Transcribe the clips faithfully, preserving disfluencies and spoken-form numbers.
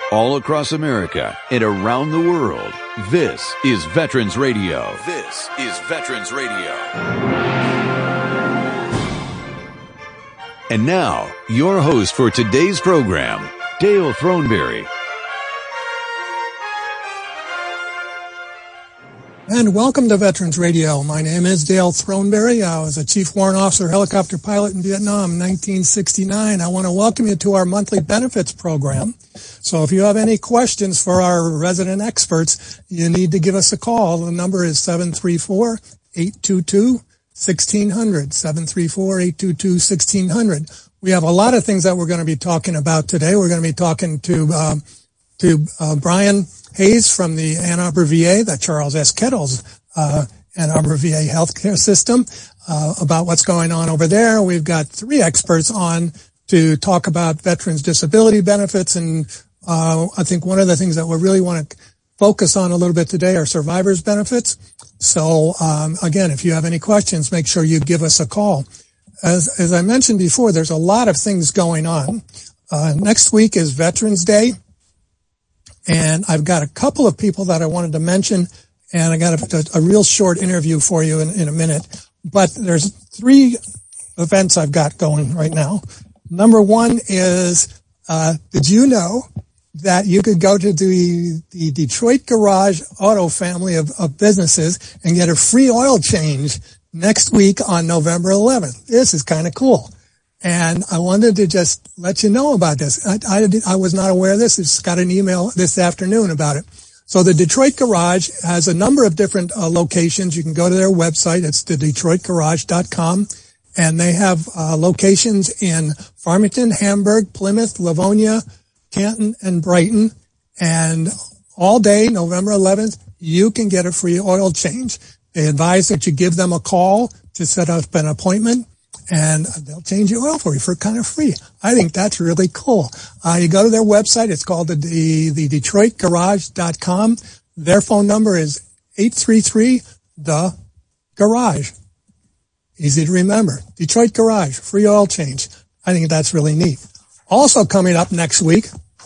all across America and around the world. This is Veterans Radio. This is Veterans Radio. And now, your host for today's program, Dale Throneberry. And welcome to Veterans Radio. My name is Dale Throneberry. I was a Chief Warrant Officer helicopter pilot in Vietnam in nineteen sixty-nine. I want to welcome you to our monthly benefits program. So if you have any questions for our resident experts, you need to give us a call. The number is seven three four, eight two two, one six zero zero, seven three four, eight two two, one six zero zero. We have a lot of things that we're going to be talking about today. We're going to be talking to um, to uh, Brian Hayes from the Ann Arbor V A, the Charles S. Kettles uh, Ann Arbor V A healthcare system, uh, about what's going on over there. We've got three experts on to talk about veterans' disability benefits, and uh, I think one of the things that we really want to focus on a little bit today are survivors' benefits. So um, again, if you have any questions, make sure you give us a call. As, as I mentioned before, there's a lot of things going on. Uh, next week is Veterans Day. And I've got a couple of people that I wanted to mention, and I got a, a real short interview for you in, in a minute. But there's three events I've got going right now. Number one is, uh, did you know that you could go to the, the Detroit Garage Auto family of, of businesses and get a free oil change next week on November eleventh? This is kind of cool. And I wanted to just let you know about this. I, I, I was not aware of this. I just got an email this afternoon about it. So the Detroit Garage has a number of different uh, locations. You can go to their website. It's the detroit garage dot com. And they have uh, locations in Farmington, Hamburg, Plymouth, Livonia, Canton, and Brighton. And all day, November eleventh, you can get a free oil change. They advise that you give them a call to set up an appointment, and they'll change your oil for you for kind of free. I think that's really cool. Uh, you go to their website. It's called the, the, the detroit garage dot com. Their phone number is eight three three, the garage. Easy to remember. Detroit Garage, free oil change. I think that's really neat. Also coming up next week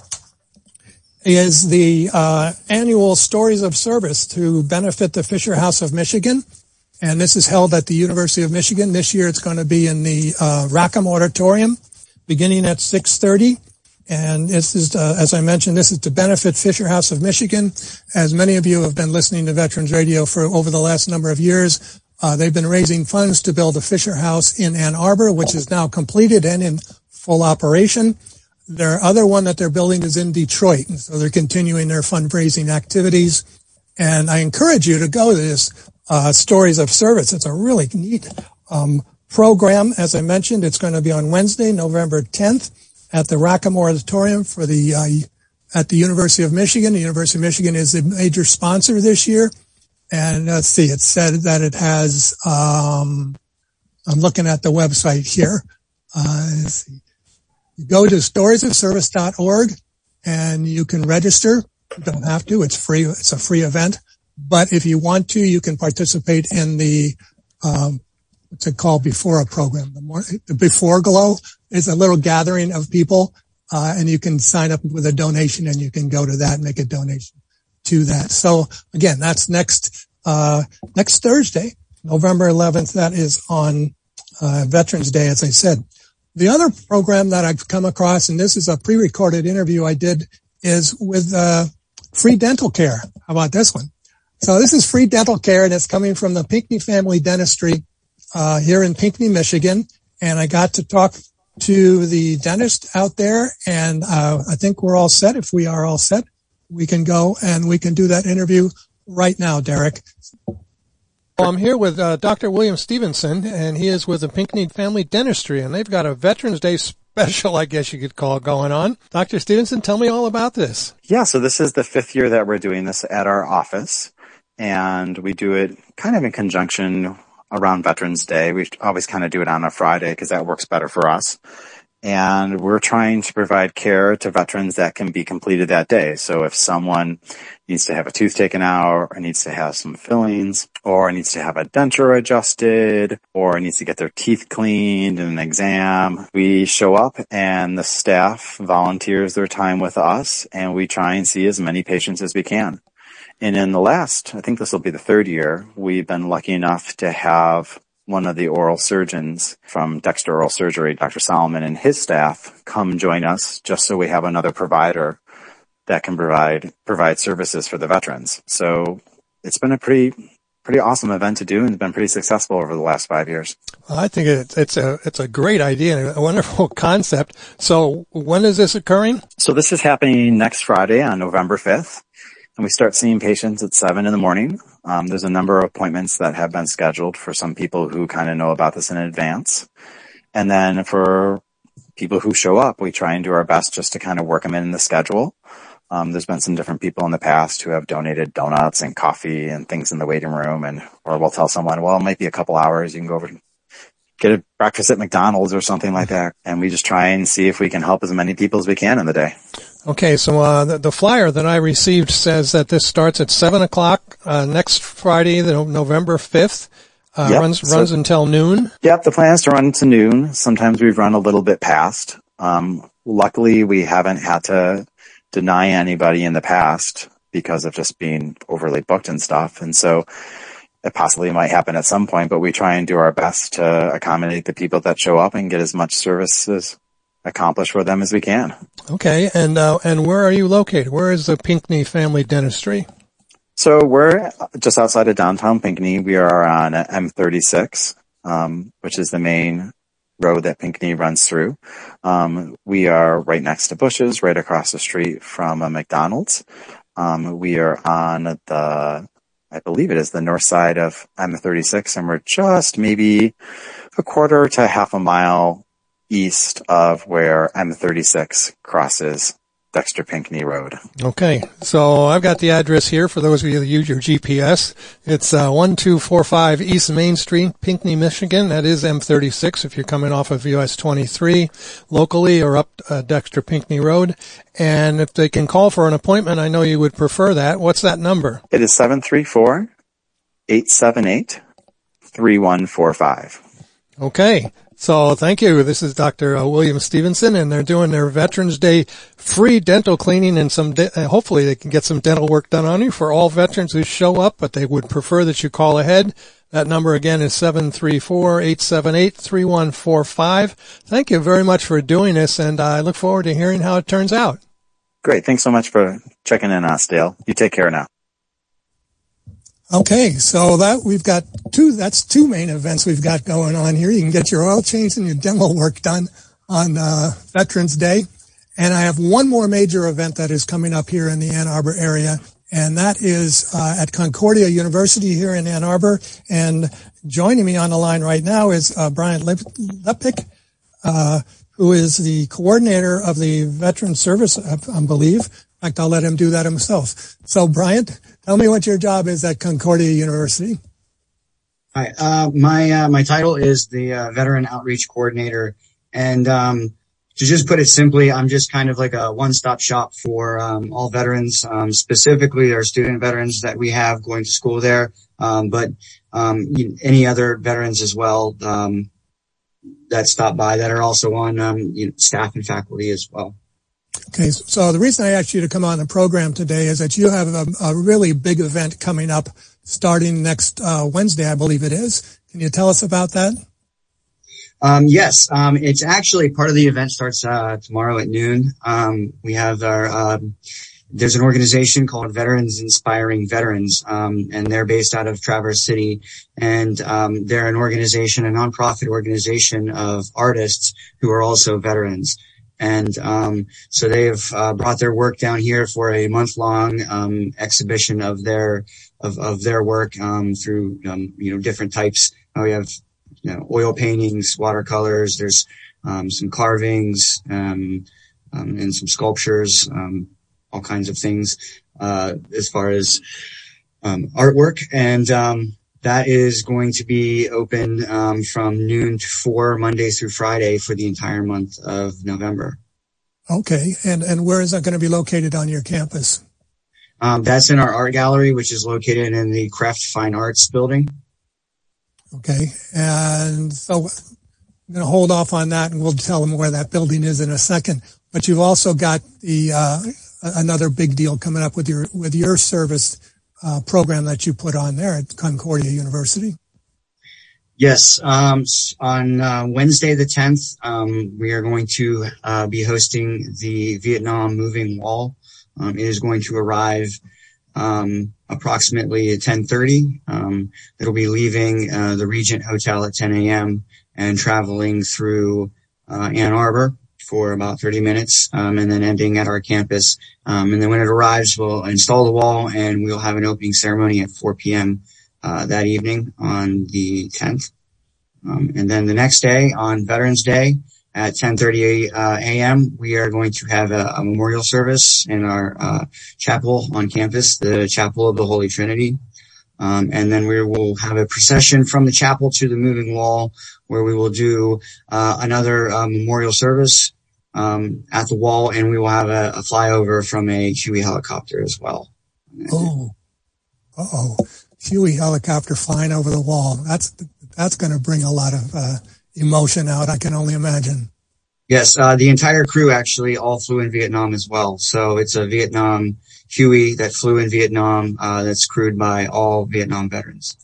is the uh, annual Stories of Service to benefit the Fisher House of Michigan. And this is held at the University of Michigan. This year it's going to be in the uh, Rackham Auditorium beginning at six thirty. And this is, uh, as I mentioned, this is to benefit Fisher House of Michigan. As many of you have been listening to Veterans Radio for over the last number of years, uh, they've been raising funds to build a Fisher House in Ann Arbor, which is now completed and in full operation. Their other one that they're building is in Detroit. And so they're continuing their fundraising activities. And I encourage you to go to this Uh, Stories of Service. It's a really neat um, program. As I mentioned, it's going to be on Wednesday, November tenth at the Rackham Auditorium for the uh, at the University of Michigan. The University of Michigan is the major sponsor this year. And let's see, it said that it has, um, I'm looking at the website here. Uh, let's see. You go to stories of service dot org and you can register. You don't have to. It's free. It's a free event. But if you want to, you can participate in the, um, what's it called, before a program. The, more, the Before Glow is a little gathering of people, uh, and you can sign up with a donation and you can go to that and make a donation to that. So again, that's next, uh, next Thursday, November eleventh. That is on, uh, Veterans Day, as I said. The other program that I've come across, and this is a pre-recorded interview I did, is with, uh, free dental care. How about this one? So this is free dental care, and it's coming from the Pinckney Family Dentistry uh here in Pinckney, Michigan. And I got to talk to the dentist out there, and uh I think we're all set. If we are all set, we can go and we can do that interview right now, Derek. Well, I'm here with uh, Doctor William Stevenson, and he is with the Pinckney Family Dentistry, and they've got a Veterans Day special, I guess you could call it, going on. Doctor Stevenson, tell me all about this. Yeah, so this is the fifth year that we're doing this at our office. And we do it kind of in conjunction around Veterans Day. We always kind of do it on a Friday because that works better for us. and we're trying to provide care to veterans that can be completed that day. So if someone needs to have a tooth taken out, or needs to have some fillings, or needs to have a denture adjusted, or needs to get their teeth cleaned and an exam, we show up and the staff volunteers their time with us, and we try and see as many patients as we can. And in the last, I think this will be the third year, we've been lucky enough to have one of the oral surgeons from Dexter Oral Surgery, Doctor Solomon, and his staff come join us just so we have another provider that can provide provide services for the veterans. So it's been a pretty pretty awesome event to do, and it's been pretty successful over the last five years. Well, I think it's, it's a it's a great idea and a wonderful concept. So when is this occurring? So this is happening next Friday on November fifth, and we start seeing patients at seven in the morning. Um, there's a number of appointments that have been scheduled for some people who kind of know about this in advance. And then for people who show up, we try and do our best just to kind of work them in the schedule. Um, there's been some different people in the past who have donated donuts and coffee and things in the waiting room, and or we'll tell someone, well, it might be a couple hours. You can go over and get a breakfast at McDonald's or something like that. And we just try and see if we can help as many people as we can in the day. Okay, so uh, the, the flyer that I received says that this starts at seven o'clock uh, next Friday, the November fifth. Uh, yep. runs so, runs until noon. Yep, the plan is to run to noon. Sometimes we've run a little bit past. Um, luckily, we haven't had to deny anybody in the past because of just being overly booked and stuff. And so it possibly might happen at some point, but we try and do our best to accommodate the people that show up and get as much services accomplished for them as we can. Okay, and uh, and where are you located? Where is the Pinckney Family Dentistry? So we're just outside of downtown Pinckney. We are on M thirty-six, um, which is the main road that Pinckney runs through. Um, we are right next to Bush's, right across the street from a McDonald's. Um, we are on the, I believe it is the north side of M thirty-six, and we're just maybe a quarter to half a mile east of where M thirty-six crosses Dexter Pinckney Road. Okay, so I've got the address here for those of you that use your G P S. It's uh, one two four five East Main Street, Pinckney, Michigan. That is M thirty-six if you're coming off of U S twenty-three locally or up uh, Dexter Pinckney Road. And if they can call for an appointment, I know you would prefer that. What's that number? It is seven three four, eight seven eight, three one four five. Okay. So thank you. This is Doctor Uh, William Stevenson, and they're doing their Veterans Day free dental cleaning, and some de- uh, hopefully they can get some dental work done on you for all veterans who show up, but they would prefer that you call ahead. That number again is seven three four, eight seven eight, three one four five. Thank you very much for doing this, and I look forward to hearing how it turns out. Great. Thanks so much for checking in on us, Dale. You take care now. Okay, so that we've got two, that's two main events we've got going on here. You can get your oil changed and your dental work done on uh, Veterans Day. And I have one more major event that is coming up here in the Ann Arbor area, and that is uh, at Concordia University here in Ann Arbor. And joining me on the line right now is uh, Brian Lepick, uh, who is the coordinator of the Veteran Service, I believe. In fact, I'll let him do that himself. So, Brian, tell me what your job is at Concordia University. Hi, uh, my uh, my title is the uh, Veteran Outreach Coordinator, and um, to just put it simply, I'm just kind of like a one-stop shop for um, all veterans, um, specifically our student veterans that we have going to school there, um, but um, any other veterans as well um, that stop by that are also on um, you know, staff and faculty as well. Okay, so the reason I asked you to come on the program today is that you have a, a really big event coming up starting next uh, Wednesday, I believe it is. Can you tell us about that? Um, yes, um, it's actually part of the event starts uh, tomorrow at noon. Um, we have our um, there's an organization called Veterans Inspiring Veterans, um, and they're based out of Traverse City, and um, they're an organization, a nonprofit organization of artists who are also veterans. And um so they've uh, brought their work down here for a month-long um exhibition of their of of their work um through um you know different types. Uh, we have you know oil paintings, watercolors. There's um some carvings um, um and some sculptures, um all kinds of things uh as far as um artwork. And um that is going to be open um, from noon to four, Monday through Friday for the entire month of November. Okay, and and where is that going to be located on your campus? Um, that's in our art gallery, which is located in the Craft Fine Arts building. Okay, and so I'm going to hold off on that, and we'll tell them where that building is in a second. But you've also got the uh, another big deal coming up with your with your service uh, program that you put on there at Concordia University. Yes, um, on uh, Wednesday the tenth, um, we are going to uh, be hosting the Vietnam Moving Wall. Um, it is going to arrive um, approximately at ten thirty. Um, it'll be leaving uh, the Regent Hotel at ten a.m. and traveling through uh, Ann Arbor for about thirty minutes, um, and then ending at our campus. Um, and then when it arrives, we'll install the wall, and we'll have an opening ceremony at four p.m. Uh, that evening on the tenth. Um, and then the next day, on Veterans Day at ten thirty uh, a.m., we are going to have a, a memorial service in our uh, chapel on campus, the Chapel of the Holy Trinity. Um, and then we will have a procession from the chapel to the moving wall, where we will do uh, another uh, memorial service um, at the wall, and we will have a, a flyover from a Huey helicopter as well. Oh, uh-oh. Huey helicopter flying over the wall. That's that's going to bring a lot of uh, emotion out, I can only imagine. Yes, uh, the entire crew actually all flew in Vietnam as well. So it's a Vietnam Huey that flew in Vietnam uh, that's crewed by all Vietnam veterans.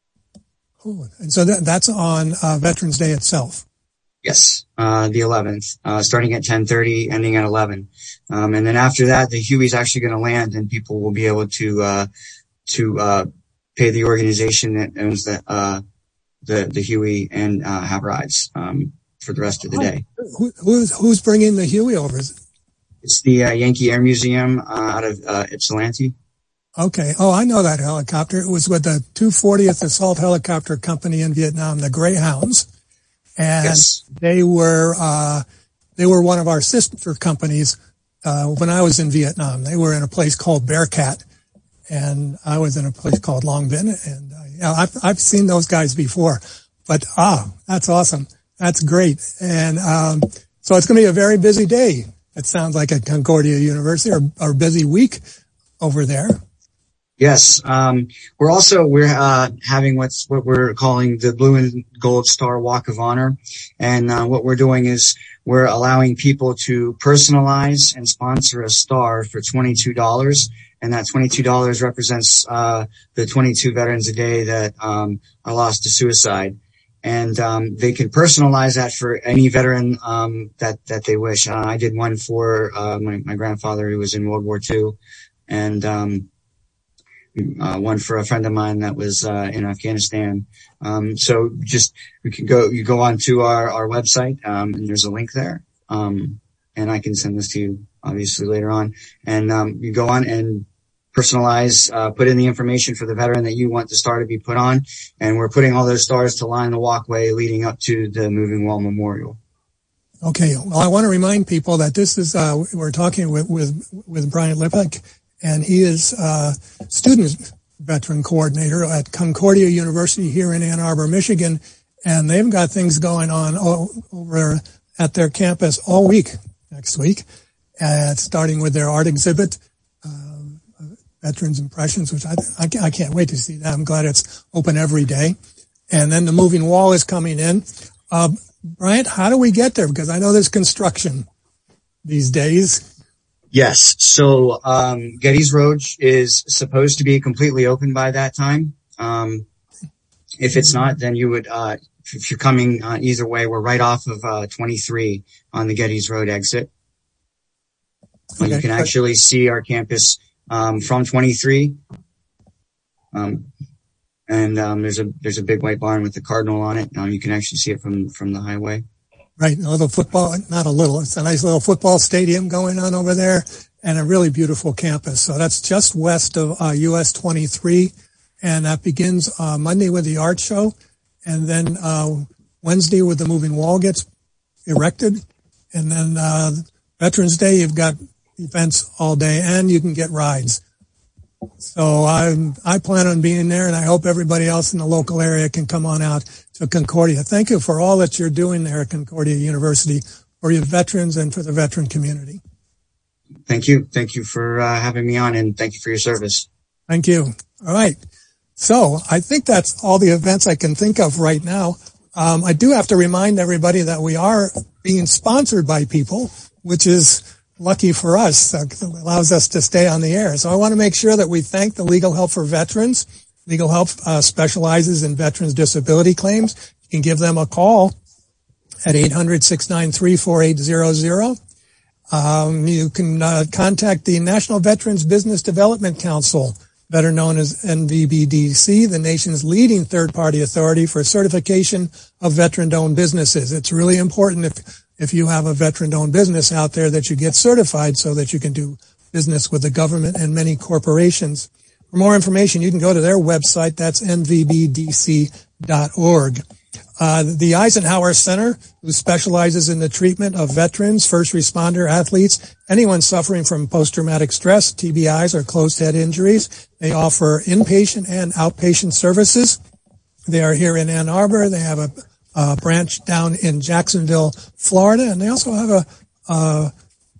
Oh, and so that, that's on uh, Veterans Day itself. Yes, uh, the eleventh, uh, starting at ten thirty, ending at eleven. Um, and then after that, the Huey's actually going to land, and people will be able to uh, to uh, pay the organization that owns the uh, the, the Huey and uh, have rides um, for the rest of the day. Who, who's who's bringing the Huey over? It's the uh, Yankee Air Museum uh, out of uh, Ypsilanti. Okay. Oh, I know that helicopter. It was with the two fortieth Assault Helicopter Company in Vietnam, the Greyhounds. And yes. they were, uh, they were one of our sister companies, uh, when I was in Vietnam. They were in a place called Bearcat, and I was in a place called Long Binh. And, uh, yeah, I've, I've seen those guys before, but, ah, that's awesome. That's great. And, um, so it's going to be a very busy day. It sounds like at Concordia University, or, or busy week over there. Yes. Um, we're also, we're, uh, having what's, what we're calling the Blue and Gold Star Walk of Honor. And, uh, what we're doing is we're allowing people to personalize and sponsor a star for twenty-two dollars. And that twenty-two dollars represents, uh, the twenty-two veterans a day that, um, are lost to suicide. And, um, they can personalize that for any veteran, um, that, that they wish. Uh, I did one for, uh, my, my grandfather who was in World War Two. And, um, Uh, one for a friend of mine that was, uh, in Afghanistan. Um, so just, we can go, you go on to our, our website, um, and there's a link there. Um, and I can send this to you obviously later on. And, um, you go on and personalize, uh, put in the information for the veteran that you want the star to be put on. And we're putting all those stars to line the walkway leading up to the Moving Wall Memorial. Okay. Well, I want to remind people that this is, uh, we're talking with, with, with Brian Lippick, and he is uh student veteran coordinator at Concordia University here in Ann Arbor, Michigan, and they've got things going on all, over at their campus all week next week, uh, starting with their art exhibit, uh, Veterans Impressions, which I, I, I can't wait to see that. I'm glad it's open every day. And then the moving wall is coming in. Uh, Bryant, how do we get there? Because I know there's construction these days. Yes. So, um, Getty's Road is supposed to be completely open by that time. Um, if it's not, then you would, uh, if you're coming uh, either way, we're right off of, uh, twenty-three on the Getty's Road exit. Okay. You can actually see our campus, um, from twenty-three. Um, and, um, there's a, there's a big white barn with the cardinal on it. Um, you can actually see it from, from the highway. Right, a little football, not a little, it's a nice little football stadium going on over there, and a really beautiful campus. So that's just west of uh, U S twenty-three, and that begins uh, Monday with the art show, and then uh Wednesday with the moving wall gets erected, and then uh Veterans Day, you've got events all day, and you can get rides. So I, I plan on being there, and I hope everybody else in the local area can come on out to Concordia. Thank you for all that you're doing there at Concordia University for your veterans and for the veteran community. Thank you. Thank you for uh, having me on, and thank you for your service. Thank you. All right. So I think that's all the events I can think of right now. Um, I do have to remind everybody that we are being sponsored by people, which is lucky for us. Uh, it allows us to stay on the air. So I want to make sure that we thank the Legal Help for Veterans. Legal Help uh, specializes in veterans' disability claims. You can give them a call at eight hundred, six nine three, four eight zero zero. Um, you can uh, contact the National Veterans Business Development Council, better known as N V B D C, the nation's leading third-party authority for certification of veteran-owned businesses. It's really important if if you have a veteran-owned business out there that you get certified so that you can do business with the government and many corporations. For more information, you can go to their website. That's N V B D C dot org. Uh, the Eisenhower Center, who specializes in the treatment of veterans, first responder, athletes, anyone suffering from post-traumatic stress, T B Is, or closed head injuries. They offer inpatient and outpatient services. They are here in Ann Arbor. They have a, a branch down in Jacksonville, Florida, and they also have a, a,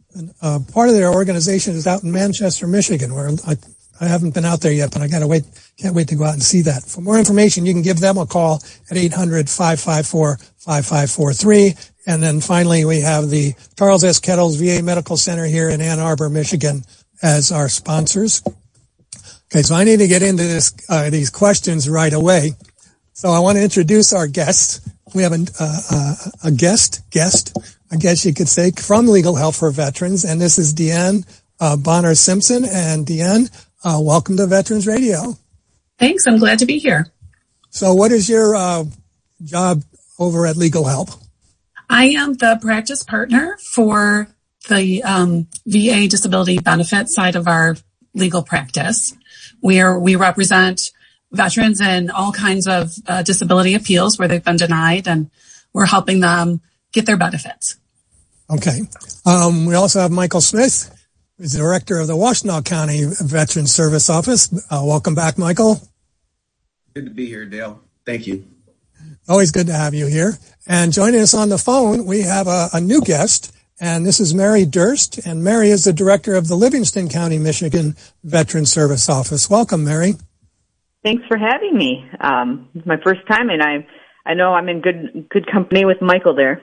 a part of their organization is out in Manchester, Michigan, where I, I haven't been out there yet, but I gotta wait, can't wait to go out and see that. For more information, you can give them a call at eight hundred, five five four, five five four three. And then finally, we have the Charles S. Kettles V A Medical Center here in Ann Arbor, Michigan as our sponsors. Okay, so I need to get into this, uh, these questions right away. So I want to introduce our guest. We have a, uh, a guest, guest, I guess you could say, from Legal Help for Veterans, and this is Deanne uh, Bonner Simpson. And Deanne, uh, welcome to Veterans Radio. Thanks, I'm glad to be here. So what is your uh, job over at Legal Help? I am the practice partner for the um, V A disability benefit side of our legal practice. We are, we represent veterans in all kinds of uh, disability appeals where they've been denied, and we're helping them get their benefits. Okay. Um, we also have Michael Smith, who's the director of the Washtenaw County Veterans Service Office. Uh, welcome back, Michael. Good to be here, Dale. Thank you. Always good to have you here. And joining us on the phone, we have a, a new guest, and this is Mary Durst. And Mary is the director of the Livingston County, Michigan Veterans Service Office. Welcome, Mary. Thanks for having me. Um, it's my first time, and I I know I'm in good good company with Michael there.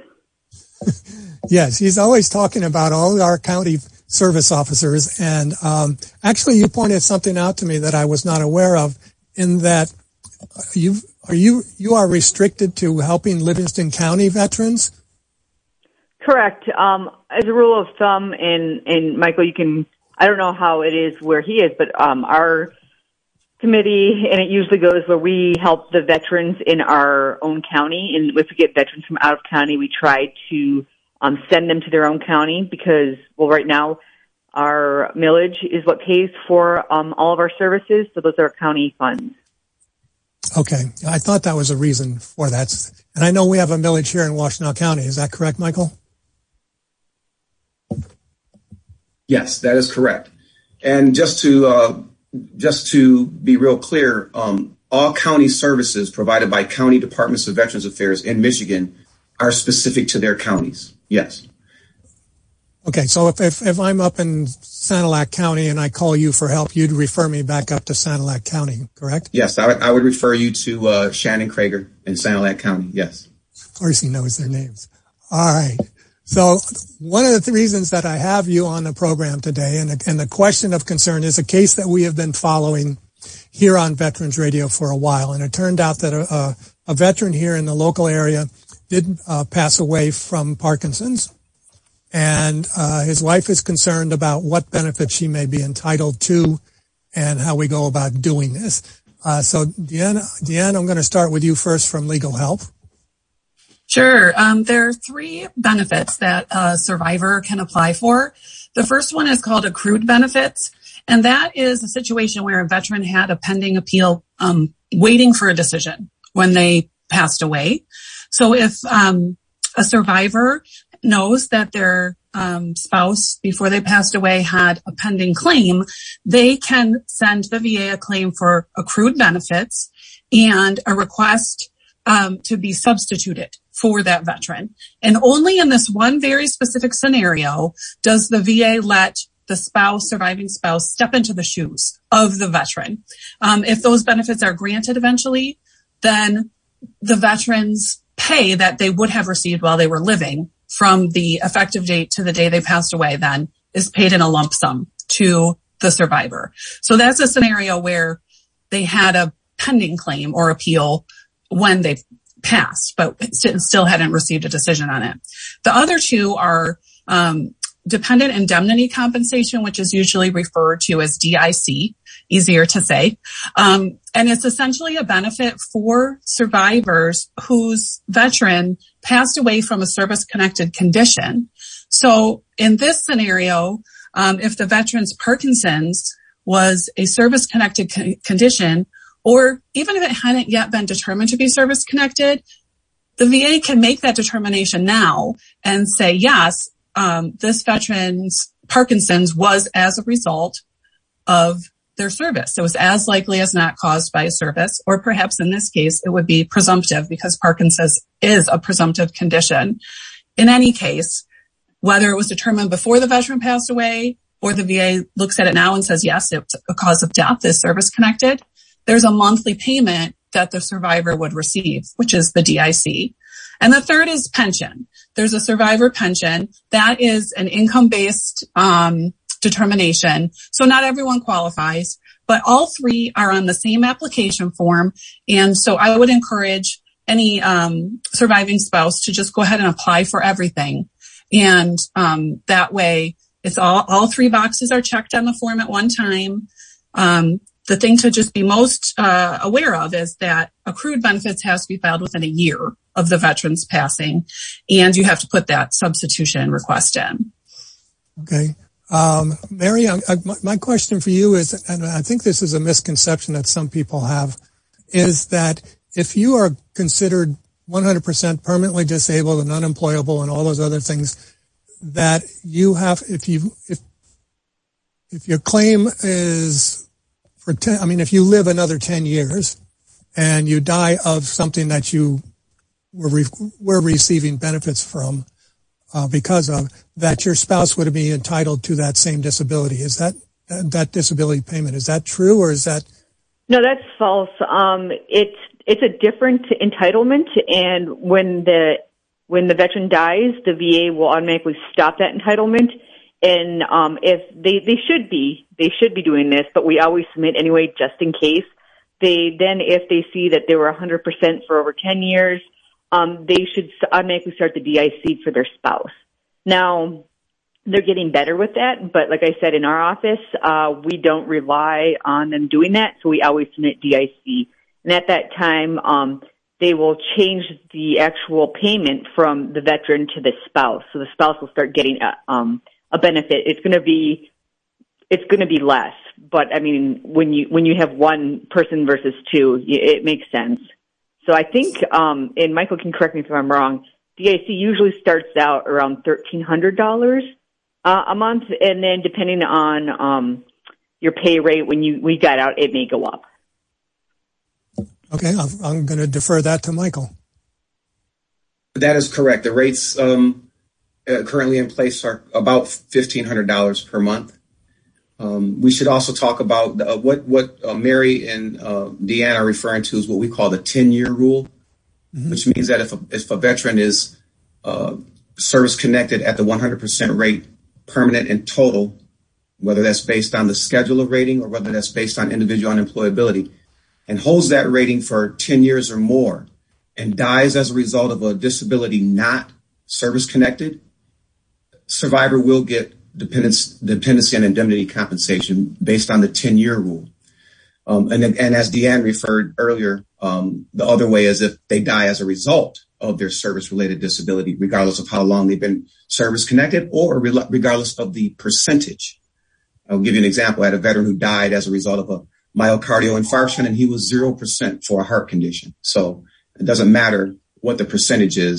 Yes, he's always talking about all our county service officers. And um, actually, you pointed something out to me that I was not aware of, in that you are you you are restricted to helping Livingston County veterans. Correct. Um, as a rule of thumb, and and Michael, you can I don't know how it is where he is, but um, our committee, and it usually goes where we help the veterans in our own county. And if we get veterans from out of county, we try to um, send them to their own county because, well, right now our millage is what pays for um, all of our services. So those are county funds. Okay. I thought that was a reason for that. And I know we have a millage here in Washtenaw County. Is that correct, Michael? Yes, that is correct. And just to uh, just to be real clear, um, all county services provided by county departments of Veterans Affairs in Michigan are specific to their counties. Yes. Okay, so if, if, if I'm up in Sanilac County and I call you for help, you'd refer me back up to Sanilac County, correct? Yes, I would, I would refer you to uh, Shannon Krager in Sanilac County, yes. Of course he knows their names. All right. So one of the reasons that I have you on the program today, and, and the question of concern, is a case that we have been following here on Veterans Radio for a while. And it turned out that a, a, a veteran here in the local area did uh, pass away from Parkinson's. And uh, his wife is concerned about what benefits she may be entitled to and how we go about doing this. Uh, so, Deanne, Deanne, I'm going to start with you first from Legal Help. Sure. Um, there are three benefits that a survivor can apply for. The first one is called accrued benefits, and that is a situation where a veteran had a pending appeal um, waiting for a decision when they passed away. So if um, a survivor knows that their um, spouse, before they passed away, had a pending claim, they can send the V A a claim for accrued benefits and a request um, to be substituted for that veteran. And only in this one very specific scenario does the V A let the spouse, surviving spouse, step into the shoes of the veteran. Um, if those benefits are granted eventually, then the veteran's pay that they would have received while they were living from the effective date to the day they passed away then is paid in a lump sum to the survivor. So that's a scenario where they had a pending claim or appeal when they passed, but still hadn't received a decision on it. The other two are um, dependent indemnity compensation, which is usually referred to as D I C, easier to say. Um, and it's essentially a benefit for survivors whose veteran passed away from a service-connected condition. So in this scenario, um, if the veteran's Parkinson's was a service-connected co- condition, or even if it hadn't yet been determined to be service-connected, the V A can make that determination now and say, yes, um, this veteran's Parkinson's was as a result of their service. It was as likely as not caused by a service, or perhaps in this case, it would be presumptive because Parkinson's is a presumptive condition. In any case, whether it was determined before the veteran passed away or the V A looks at it now and says, yes, it's a cause of death, is service-connected, there's a monthly payment that the survivor would receive, which is the D I C. And the third is pension. There's a survivor pension. That is an income-based um determination. So not everyone qualifies, but all three are on the same application form. And so I would encourage any um surviving spouse to just go ahead and apply for everything. And um that way, it's all, all three boxes are checked on the form at one time. Um The thing to just be most uh, aware of is that accrued benefits has to be filed within a year of the veteran's passing, and you have to put that substitution request in. Okay. Um, Mary, I, I, my question for you is, and I think this is a misconception that some people have, is that if you are considered one hundred percent permanently disabled and unemployable and all those other things, that you have, if you, if, if your claim is for ten, I mean, if you live another ten years and you die of something that you were, re- were receiving benefits from, uh, because of that, your spouse would be entitled to that same disability. Is that, that disability payment, is that true, or is that? No, that's false. Um, it's, it's a different entitlement, and when the, when the veteran dies, the V A will automatically stop that entitlement. And, um, if they, they should be, they should be doing this, but we always submit anyway, just in case. They then, if they see that they were one hundred percent for over ten years, um, they should automatically start the D I C for their spouse. Now, they're getting better with that, but like I said, in our office, uh, we don't rely on them doing that, so we always submit D I C. And at that time, um, they will change the actual payment from the veteran to the spouse. So the spouse will start getting a, um, a benefit. It's going to be, it's going to be less. But I mean, when you, when you have one person versus two, it makes sense. So I think, um, and Michael can correct me if I'm wrong, D I C usually starts out around thirteen hundred dollars uh, a month. And then depending on, um, your pay rate, when you, we got out, it may go up. Okay. I'm, I'm going to defer that to Michael. That is correct. The rates, um, uh, currently in place are about fifteen hundred dollars per month. Um, we should also talk about uh, what what uh, Mary and uh, Deanne are referring to is what we call the ten-year rule, mm-hmm. which means that if a, if a veteran is uh, service-connected at the one hundred percent rate, permanent and total, whether that's based on the scheduler rating or whether that's based on individual unemployability, and holds that rating for ten years or more and dies as a result of a disability not service-connected, survivor will get Dependence, dependency and indemnity compensation based on the ten-year rule. Um, and, and as Deanne referred earlier, um, the other way is if they die as a result of their service-related disability, regardless of how long they've been service-connected or re- regardless of the percentage. I'll give you an example. I had a veteran who died as a result of a myocardial infarction, and he was zero percent for a heart condition. So it doesn't matter what the percentage is.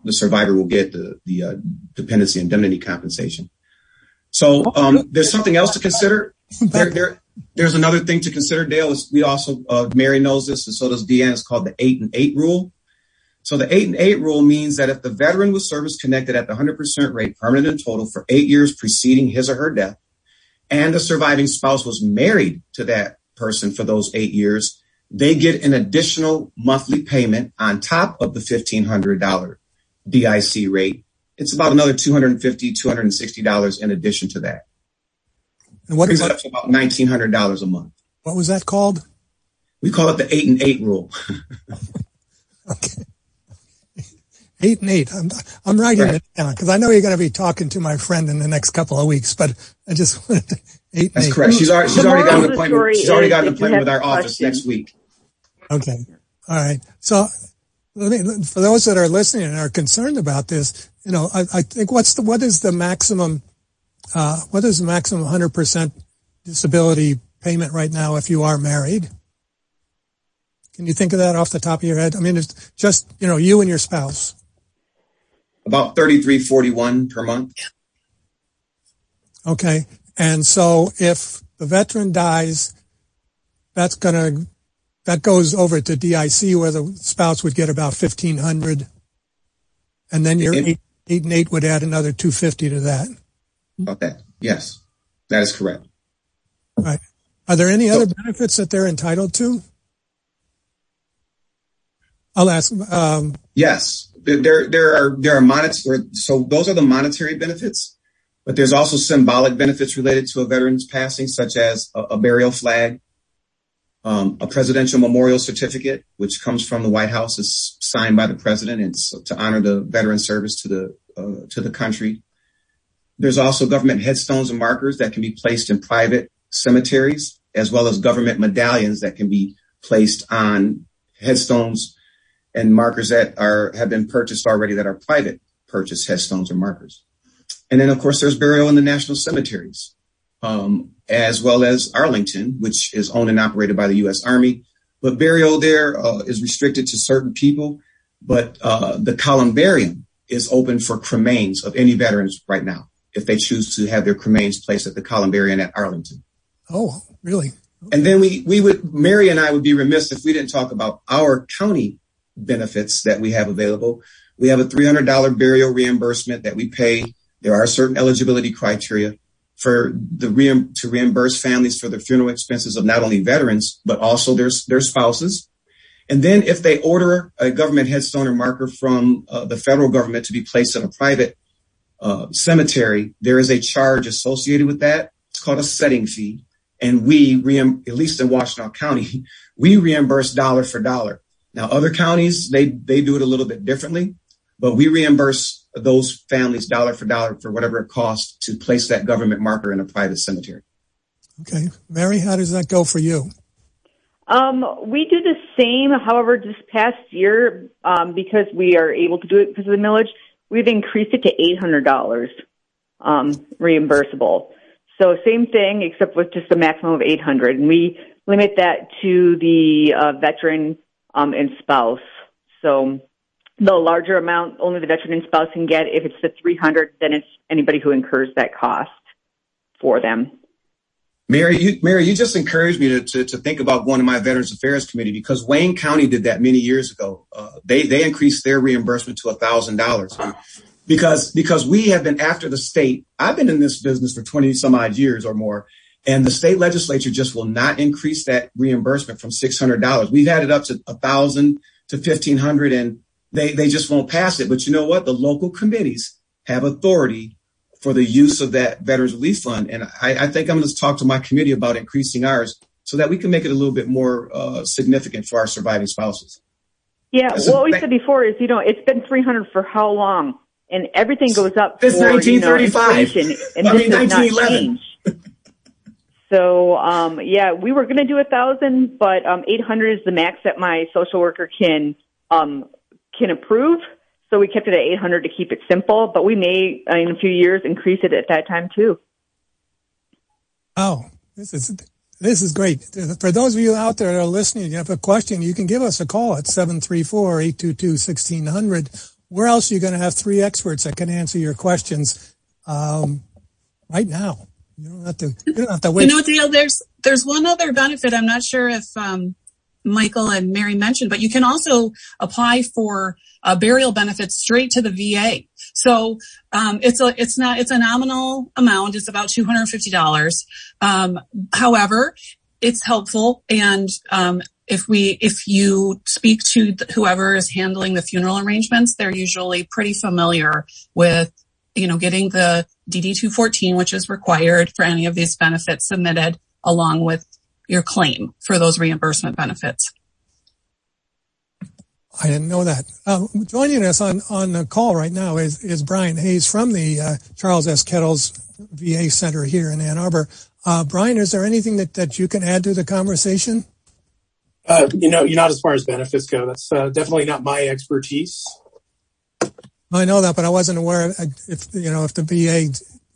the survivor will get the, the uh, dependency indemnity compensation. So um, there's something else to consider. There, there, there's another thing to consider, Dale. Is we also, uh, Mary knows this, and so does Deanne. It's called the eight and eight rule. So the eight and eight rule means that if the veteran was service connected at the one hundred percent rate, permanent and total, for eight years preceding his or her death, and the surviving spouse was married to that person for those eight years, they get an additional monthly payment on top of the fifteen hundred dollars D I C rate. It's about another two hundred fifty dollars, two hundred sixty dollars in addition to that. And what brings is it up to about nineteen hundred dollars a month. What was that called? We call it the eight and eight rule. Okay. Eight and eight. I'm, I'm writing right. it down because I know you're going to be talking to my friend in the next couple of weeks, but I just wanted to, eight That's and eight. correct. She's already, she's already got an appointment. She's already got an appointment with our office next week. Okay. All right. So let me, for those that are listening and are concerned about this, you know, I, I think what's the, what is the maximum, uh, what is the maximum one hundred percent disability payment right now if you are married? Can you think of that off the top of your head? I mean, it's just, you know, you and your spouse. About thirty-three forty-one per month. Okay. And so if the veteran dies, that's going to, that goes over to D I C where the spouse would get about fifteen hundred. And then your it, eight, eight and eight would add another two fifty to that. About that. Yes, that is correct. Right. Are there any so, other benefits that they're entitled to? I'll ask. Um, yes, there, there are, there are monetary, so those are the monetary benefits, but there's also symbolic benefits related to a veteran's passing, such as a, a burial flag, um, a presidential memorial certificate, which comes from the White House, is signed by the president, and so to honor the veteran service to the, uh, to the country. There's also government headstones and markers that can be placed in private cemeteries, as well as government medallions that can be placed on headstones and markers that are have been purchased already that are private purchase headstones or markers. And then, of course, there's burial in the national cemeteries, um, as well as Arlington, which is owned and operated by the U S Army. But burial there uh, is restricted to certain people. But uh, the columbarium is open for cremains of any veterans right now, if they choose to have their cremains placed at the columbarium at Arlington. Oh, really? Okay. And then we, we would, Mary and I would be remiss if we didn't talk about our county benefits that we have available. We have a three hundred dollars burial reimbursement that we pay. There are certain eligibility criteria for the re- to reimburse families for the funeral expenses of not only veterans, but also their, their spouses. And then if they order a government headstone or marker from uh, the federal government to be placed in a private uh, cemetery, there is a charge associated with that. It's called a setting fee. And we, reim- at least in Washtenaw County, we reimburse dollar for dollar. Now, other counties, they, they do it a little bit differently, but we reimburse those families dollar for dollar for whatever it costs to place that government marker in a private cemetery. Okay. Mary, how does that go for you? Um, we do the same. However, this past year, um, because we are able to do it because of the millage, we've increased it to eight hundred dollars um, reimbursable. So same thing, except with just a maximum of eight hundred dollars. And we limit that to the uh, veteran Um, and spouse. So the larger amount only the veteran and spouse can get. If it's the three hundred, then it's anybody who incurs that cost for them. Mary, you, Mary, you just encouraged me to, to, to think about going to my Veterans Affairs Committee, because Wayne County did that many years ago. Uh, they, they increased their reimbursement to a thousand dollars because, because we have been after the state. I've been in this business for twenty some odd years or more. And the state legislature just will not increase that reimbursement from six hundred dollars. We've had it up to one thousand dollars to fifteen hundred dollars, and they, they just won't pass it. But you know what? The local committees have authority for the use of that Veterans Relief Fund. And I, I think I'm going to talk to my committee about increasing ours so that we can make it a little bit more uh, significant for our surviving spouses. Yeah, That's what a, we said before is, you know, it's been three hundred dollars for how long? And everything goes up since for, nineteen thirty-five. You know, inflation, and I this mean, does nineteen eleven. Not change. So, um, yeah, we were going to do a thousand, but, um, eight hundred is the max that my social worker can, um, can approve. So we kept it at eight hundred to keep it simple, but we may, uh, in a few years, increase it at that time too. Oh, this is, this is great. For those of you out there that are listening, if you have a question, you can give us a call at seven three four, eight two two, one six zero zero. where else are you going to have three experts that can answer your questions um, right now? You don't have to. You don't have to wait. You know, Dale, there's there's one other benefit. I'm not sure if um, Michael and Mary mentioned, but you can also apply for uh, burial benefits straight to the V A. So um, it's a it's not it's a nominal amount. It's about two hundred fifty dollars. Um, however, it's helpful, and um, if we if you speak to th- whoever is handling the funeral arrangements, they're usually pretty familiar with, you know, getting the D D two fourteen, which is required for any of these benefits, submitted along with your claim for those reimbursement benefits. I didn't know that. Um, joining us on, on the call right now is, is Brian Hayes from the uh, Charles S. Kettles V A Center here in Ann Arbor. Uh, Brian, is there anything that, that you can add to the conversation? Uh, you know, you're not as far as benefits go. That's uh, definitely not my expertise. I know that, but I wasn't aware of if, you know, if the V A,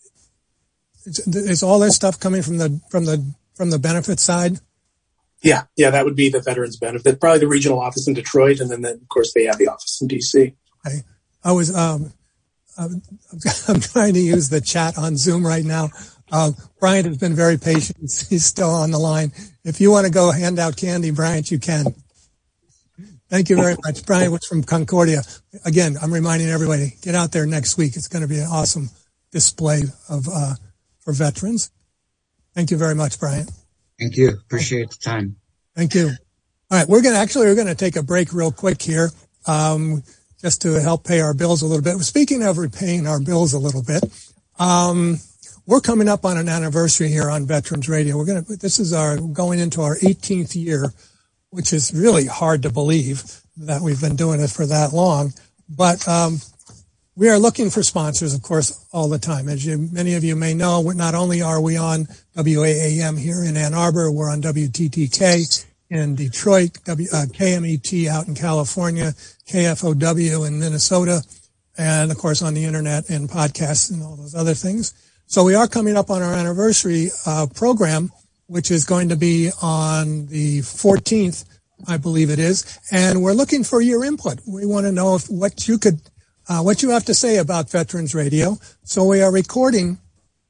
is all this stuff coming from the, from the, from the benefit side? Yeah. Yeah. That would be the veterans benefit, probably the regional office in Detroit. And then, then of course they have the office in D C. I, I was, um, I'm, I'm trying to use the chat on Zoom right now. Uh, Bryant has been very patient. He's still on the line. If you want to go hand out candy, Bryant, you can. Thank you very much. Brian was from Concordia. Again, I'm reminding everybody, get out there next week. It's going to be an awesome display of uh for veterans. Thank you very much, Brian. Thank you. Appreciate the time. Thank you. All right, we're going to actually we're going to take a break real quick here, um, just to help pay our bills a little bit. Speaking of repaying our bills a little bit, um, we're coming up on an anniversary here on Veterans Radio. We're going to this is our going into our eighteenth year, which is really hard to believe that we've been doing it for that long. But um, we are looking for sponsors, of course, all the time. As you, many of you may know, not only are we on W A A M here in Ann Arbor, we're on W T T K in Detroit, w, uh, K M E T out in California, K F O W in Minnesota, and, of course, on the Internet and podcasts and all those other things. So we are coming up on our anniversary uh, program, which is going to be on the fourteenth, I believe it is. And we're looking for your input. We want to know if what you could, uh, what you have to say about Veterans Radio. So we are recording,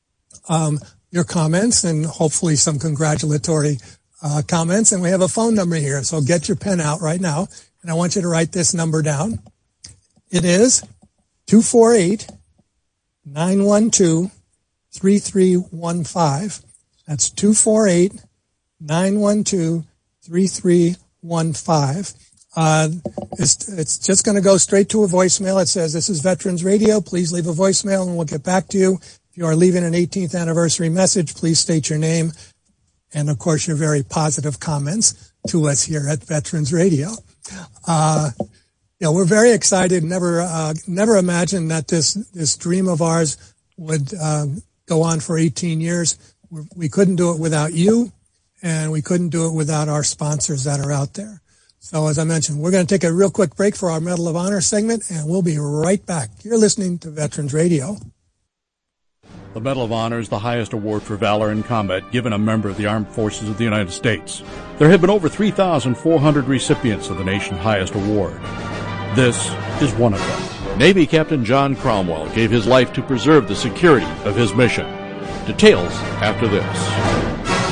um, your comments and hopefully some congratulatory, uh, comments. And we have a phone number here. So get your pen out right now. And I want you to write this number down. It is two four eight, nine one two, three three one five. That's two four eight, nine one two, three three one five. Uh, it's, it's just going to go straight to a voicemail. It says, this is Veterans Radio. Please leave a voicemail and we'll get back to you. If you are leaving an eighteenth anniversary message, please state your name and, of course, your very positive comments to us here at Veterans Radio. Uh, you know, we're very excited. Never, uh, never imagined that this, this dream of ours would, uh, go on for eighteen years. We couldn't do it without you, and we couldn't do it without our sponsors that are out there. So as I mentioned, we're going to take a real quick break for our Medal of Honor segment, and we'll be right back. You're listening to Veterans Radio. The Medal of Honor is the highest award for valor in combat given a member of the Armed Forces of the United States. There have been over three thousand four hundred recipients of the nation's highest award. This is one of them. Navy Captain John Cromwell gave his life to preserve the security of his mission. Details after this.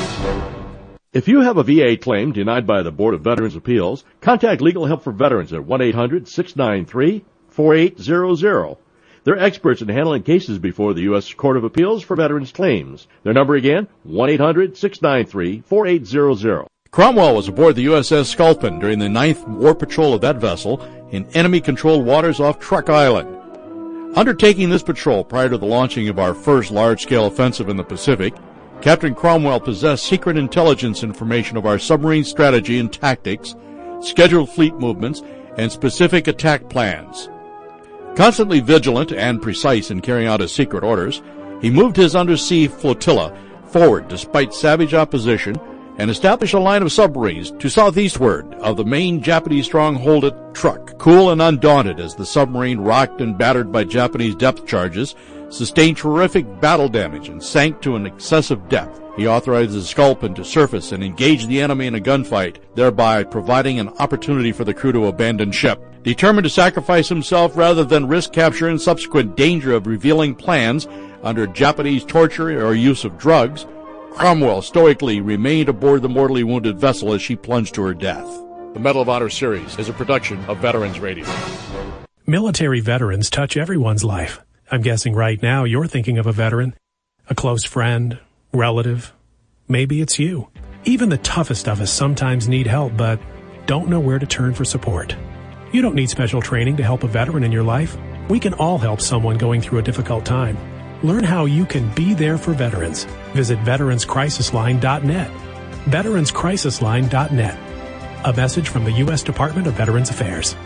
If you have a V A claim denied by the Board of Veterans' Appeals, contact Legal Help for Veterans at one eight hundred, six nine three, four eight zero zero. They're experts in handling cases before the U S Court of Appeals for Veterans Claims. Their number again, one eight hundred, six nine three, four eight zero zero. Cromwell was aboard the U S S Sculpin during the ninth War Patrol of that vessel in enemy-controlled waters off Truk Island. Undertaking this patrol prior to the launching of our first large-scale offensive in the Pacific, Captain Cromwell possessed secret intelligence information of our submarine strategy and tactics, scheduled fleet movements, and specific attack plans. Constantly vigilant and precise in carrying out his secret orders, he moved his undersea flotilla forward despite savage opposition and establish a line of submarines to southeastward of the main Japanese stronghold at Truk. Cool and undaunted as the submarine, rocked and battered by Japanese depth charges, sustained terrific battle damage and sank to an excessive depth. He authorized the Sculpin to surface and engage the enemy in a gunfight, thereby providing an opportunity for the crew to abandon ship. Determined to sacrifice himself rather than risk capture and subsequent danger of revealing plans under Japanese torture or use of drugs, Cromwell stoically remained aboard the mortally wounded vessel as she plunged to her death. The Medal of Honor series is a production of Veterans Radio. Military veterans touch everyone's life. I'm guessing right now you're thinking of a veteran, a close friend, relative. Maybe it's you. Even the toughest of us sometimes need help, but don't know where to turn for support. You don't need special training to help a veteran in your life. We can all help someone going through a difficult time. Learn how you can be there for veterans. Visit veterans crisis line dot net. veterans crisis line dot net. A message from the U S Department of Veterans Affairs.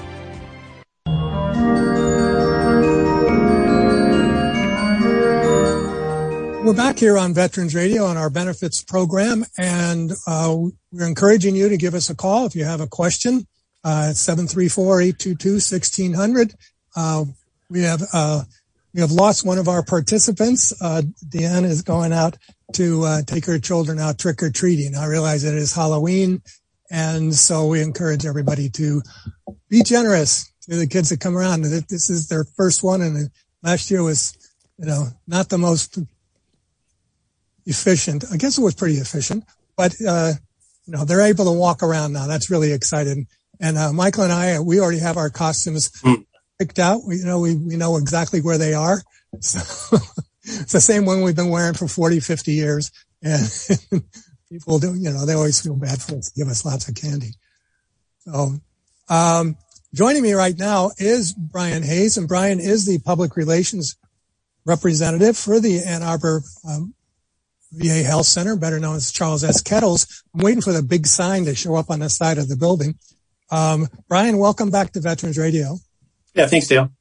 We're back here on Veterans Radio on our benefits program, and uh, we're encouraging you to give us a call if you have a question. Uh, seven three four, eight two two, one six zero zero. Uh, we have uh, we have lost one of our participants. Uh, Deanne is going out to uh, take her children out trick or treating. I realize it is Halloween, and so we encourage everybody to be generous to the kids that come around. This is their first one, and last year was, you know, not the most efficient. I guess it was pretty efficient, but, uh, you know, they're able to walk around now. That's really exciting. And, uh, Michael and I, we already have our costumes picked out. We, you know, we, we know exactly where they are. So it's the same one we've been wearing for forty, fifty years. And people do, you know, they always feel bad for us to give us lots of candy. So, um, joining me right now is Brian Hayes, and Brian is the public relations representative for the Ann Arbor, um, V A Health Center, better known as Charles S. Kettles. I'm waiting for the big sign to show up on the side of the building. Um, Brian, welcome back to Veterans Radio. Yeah, thanks, Dale.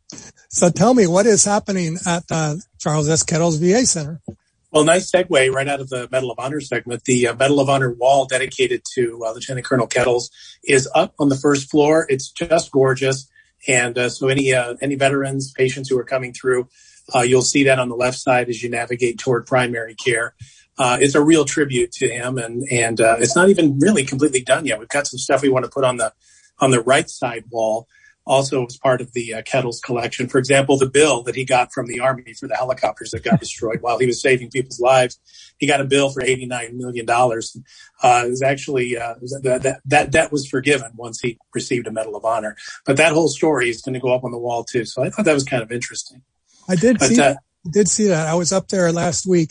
So tell me, what is happening at uh, Charles S. Kettles V A Center? Well, nice segue right out of the Medal of Honor segment. The uh, Medal of Honor wall dedicated to uh, Lieutenant Colonel Kettles is up on the first floor. It's just gorgeous. And uh, so any uh, any veterans, patients who are coming through, Uh, you'll see that on the left side as you navigate toward primary care. Uh, it's a real tribute to him, and and uh, it's not even really completely done yet. We've got some stuff we want to put on the on the right side wall, also as part of the uh, Kettles collection. For example, the bill that he got from the Army for the helicopters that got destroyed while he was saving people's lives. He got a bill for eighty-nine million dollars. Uh, it was actually uh, that, that that debt was forgiven once he received a Medal of Honor. But that whole story is going to go up on the wall too. So I thought that was kind of interesting. I did but, see uh, that. I did see that. I was up there last week,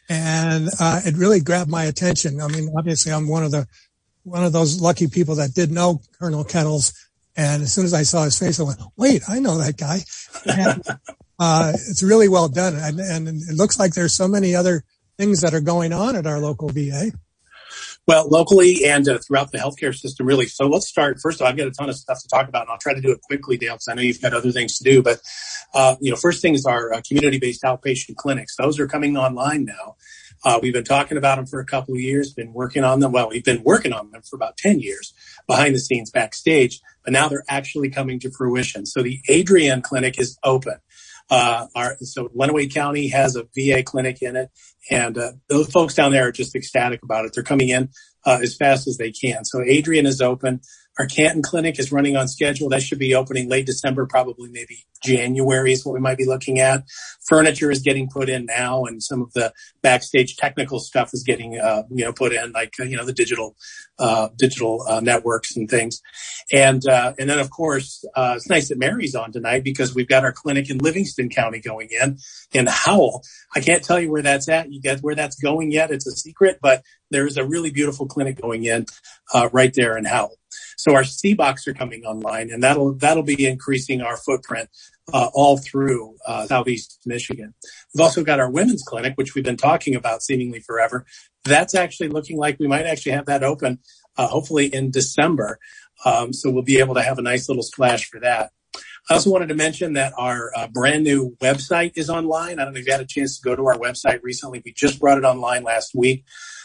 and uh, it really grabbed my attention. I mean, obviously, I'm one of the one of those lucky people that did know Colonel Kettles, and as soon as I saw his face, I went, "Wait, I know that guy." And, uh, it's really well done, and, and it looks like there's so many other things that are going on at our local V A. Well, locally and uh, throughout the healthcare system, really. So let's start. First of all, I've got a ton of stuff to talk about, and I'll try to do it quickly, Dale, because I know you've got other things to do. But, uh, you know, first thing is our uh, community-based outpatient clinics. Those are coming online now. Uh, we've been talking about them for a couple of years, been working on them. Well, we've been working on them for about ten years behind the scenes backstage, but now they're actually coming to fruition. So the Adrian Clinic is open. Uh, our, so Lenawee County has a V A clinic in it, and uh, those folks down there are just ecstatic about it. They're coming in uh, as fast as they can. So Adrian is open. Our Canton clinic is running on schedule. That should be opening late December, probably maybe January is what we might be looking at. Furniture is getting put in now, and some of the backstage technical stuff is getting, uh, you know, put in, like, uh, you know, the digital, uh, digital, uh, networks and things. And, uh, and then of course, uh, it's nice that Mary's on tonight because we've got our clinic in Livingston County going in, in Howell. I can't tell you where that's at. You get where that's going yet. It's a secret, but there's a really beautiful clinic going in, uh, right there in Howell. So our C BOCs are coming online, and that'll that'll be increasing our footprint uh, all through uh, Southeast Michigan. We've also got our women's clinic, which we've been talking about seemingly forever. That's actually looking like we might actually have that open, uh, hopefully in December. Um, so we'll be able to have a nice little splash for that. I also wanted to mention that our uh, brand new website is online. I don't know if you had a chance to go to our website recently. We just brought it online last week.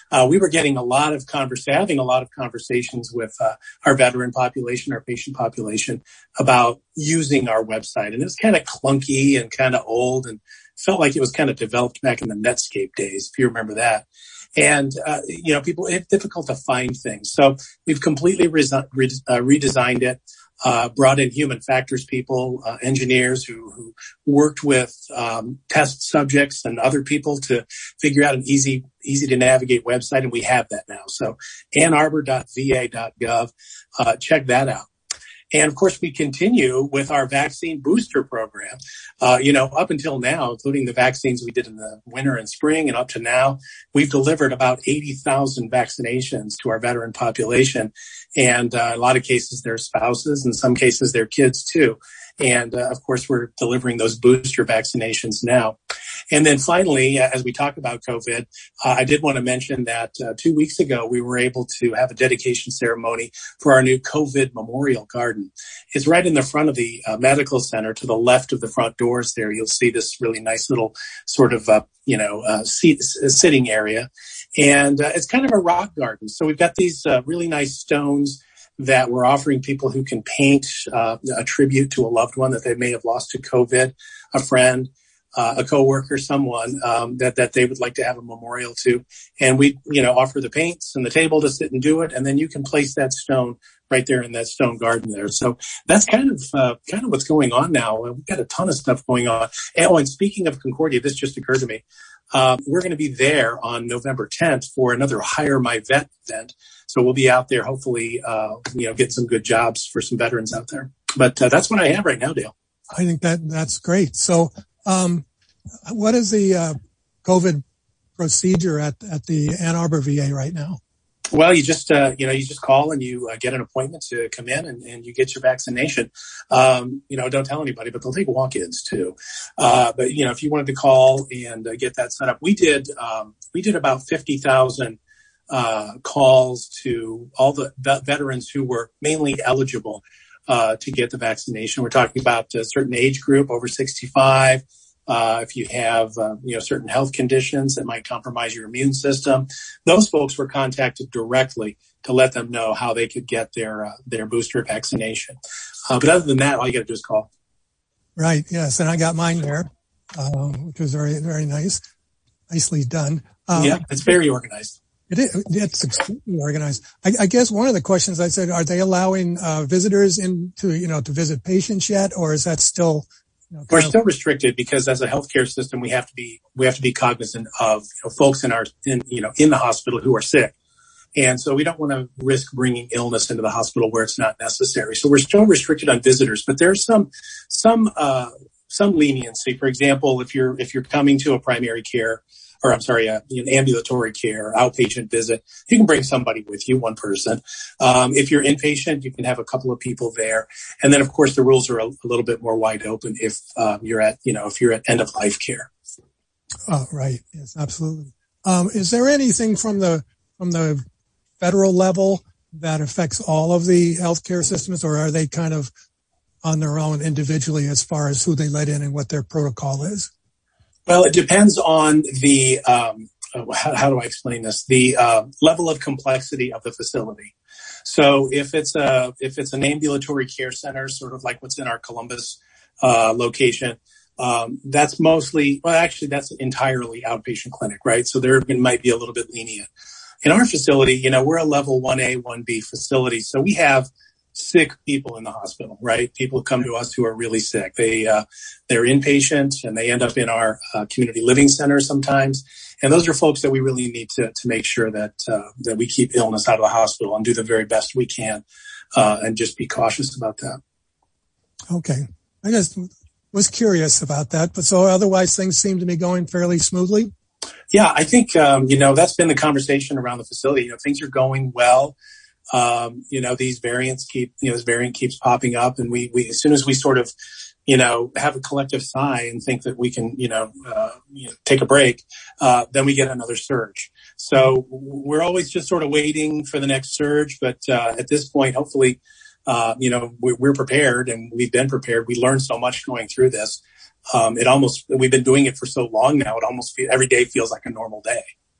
uh, we were getting a lot of conversa- having a lot of conversations with uh, our veteran population, our patient population, about using our website. And it was kind of clunky and kind of old, and felt like it was kind of developed back in the Netscape days, if you remember that. And, uh, you know, people, it's difficult to find things. So we've completely resi- re- uh, redesigned it. Uh, brought in human factors people, uh, engineers who, who worked with um, test subjects and other people to figure out an easy, easy to navigate website, and we have that now. So ann arbor dot v a dot gov, uh, check that out. And of course, we continue with our vaccine booster program. Uh, you know, up until now, including the vaccines we did in the winter and spring, and up to now, we've delivered about eighty thousand vaccinations to our veteran population. And uh, in a lot of cases, their spouses, in some cases, their kids too. And uh, of course, we're delivering those booster vaccinations now. And then finally, as we talk about COVID, uh, I did want to mention that uh, two weeks ago, we were able to have a dedication ceremony for our new COVID Memorial Garden. It's right in the front of the uh, medical center to the left of the front doors there. You'll see this really nice little sort of, uh, you know, uh, seat, uh, sitting area. And uh, it's kind of a rock garden. So we've got these uh, really nice stones that we're offering people who can paint uh, a tribute to a loved one that they may have lost to COVID, a friend, uh, a coworker, someone um, that that they would like to have a memorial to. And we, you know, offer the paints and the table to sit and do it, and then you can place that stone right there in that stone garden there. So that's kind of uh, kind of what's going on now. We've got a ton of stuff going on. And, oh, and speaking of Concordia, this just occurred to me. Uh, we're going to be there on November tenth for another Hire My Vet event. So we'll be out there, hopefully, uh, you know, getting some good jobs for some veterans out there. But uh, that's what I have right now, Dale. I think that that's great. So, um, what is the uh, COVID procedure at at the Ann Arbor V A right now? Well, you just, uh, you know, you just call and you uh, get an appointment to come in and, and you get your vaccination. Um, you know, don't tell anybody, but they'll take walk-ins too. Uh, but, you know, if you wanted to call and uh, get that set up, we did, um, we did about fifty thousand uh, calls to all the vet- veterans who were mainly eligible uh, to get the vaccination. We're talking about a certain age group over sixty-five. Uh, if you have, uh, you know, certain health conditions that might compromise your immune system, those folks were contacted directly to let them know how they could get their, uh, their booster vaccination. Uh, but other than that, all you got to do is call. Right. Yes. And I got mine there, uh, which was very, very nice. Nicely done. Um, yeah. It's very organized. It is, it's extremely organized. I, I guess one of the questions I said, are they allowing, uh, visitors in to, you know, to visit patients yet, or is that still, you know, we're still restricted because as a healthcare system, we have to be, we have to be cognizant of, you know, folks in our, in, you know, in the hospital who are sick. And so we don't want to risk bringing illness into the hospital where it's not necessary. So we're still restricted on visitors, but there's some, some, uh, some leniency. For example, if you're, if you're coming to a primary care, or I'm sorry, uh, an ambulatory care, outpatient visit, you can bring somebody with you, one person. Um, if you're inpatient, you can have a couple of people there. And then, of course, the rules are a, a little bit more wide open if um, you're at, you know, if you're at end of life care. Oh, right. Yes, absolutely. Um, is there anything from the from the federal level that affects all of the healthcare systems, or are they kind of on their own individually as far as who they let in and what their protocol is? Well, it depends on the, um, how, how do I explain this? The uh, level of complexity of the facility. So if it's a, if it's an ambulatory care center, sort of like what's in our Columbus uh, location, um, that's mostly, well, actually, that's entirely outpatient clinic, right? So there might be a little bit lenient. In our facility, you know, we're a level one A, one B facility. So we have sick people in the hospital, right? People come to us who are really sick. They, uh, they're inpatient and they end up in our uh, community living center sometimes. And those are folks that we really need to, to make sure that, uh, that we keep illness out of the hospital and do the very best we can, uh, and just be cautious about that. Okay. I just was curious about that, but so otherwise things seem to be going fairly smoothly. Yeah, I think, um, you know, that's been the conversation around the facility. You know, things are going well. Um, you know, these variants keep, you know, this variant keeps popping up, and we, we, as soon as we sort of, you know, have a collective sigh and think that we can, you know, uh, you know take a break, uh, then we get another surge. So we're always just sort of waiting for the next surge. But, uh, at this point, hopefully, uh, you know, we're, we're prepared, and we've been prepared. We learned so much going through this. Um, it almost, we've been doing it for so long now. It almost feel, every day feels like a normal day.